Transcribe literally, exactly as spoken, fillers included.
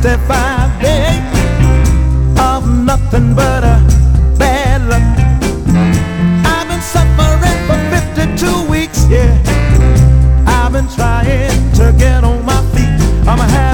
fifty-five days of nothing but a bad luck. I've been suffering for fifty-two weeks, yeah. I've been trying to get on my feet. I'm a